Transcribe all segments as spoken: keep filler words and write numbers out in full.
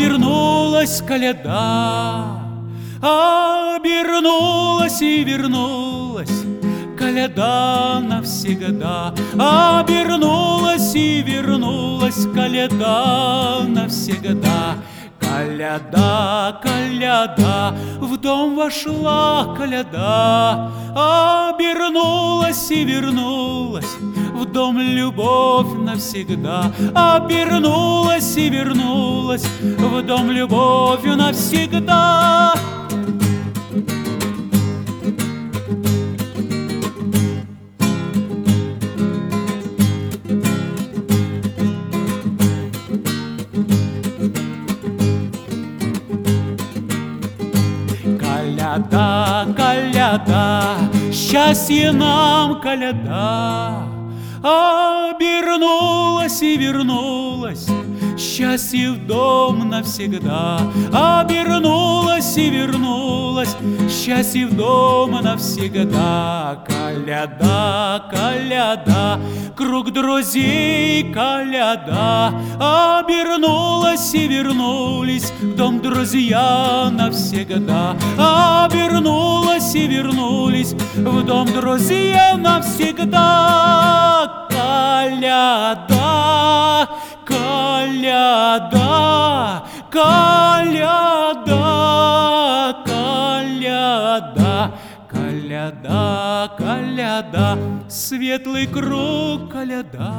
Обернулась коляда, обернулась и вернулась коляда навсегда. Обернулась и вернулась коляда навсегда. Коляда, коляда, в дом вошла коляда. Обернулась и вернулась в дом любовь навсегда. Обернулась и вернулась в дом любовь навсегда. Коляда, коляда, счастье нам коляда. Обернулась и вернулась счастье в дом навсегда. Обернулась и вернулась счастье в дом навсегда. Коляда, коляда, круг друзей коляда. Обернулась и вернулись в дом друзья навсегда. Обернулась и вернулись в дом друзья навсегда. Коляда, коляда, коляда, коляда, коляда, коляда, светлый круг коляда.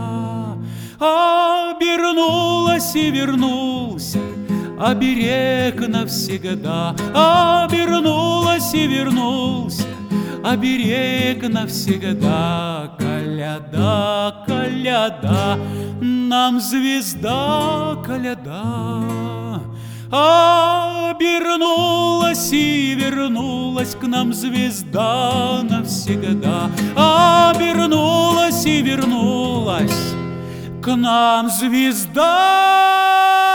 Обернулась и вернулся оберег навсегда. Обернулась и вернулся оберег навсегда. Коляда, коляда, нам звезда коляда. Обернулась и вернулась к нам звезда навсегда. Обернулась и вернулась к нам звезда.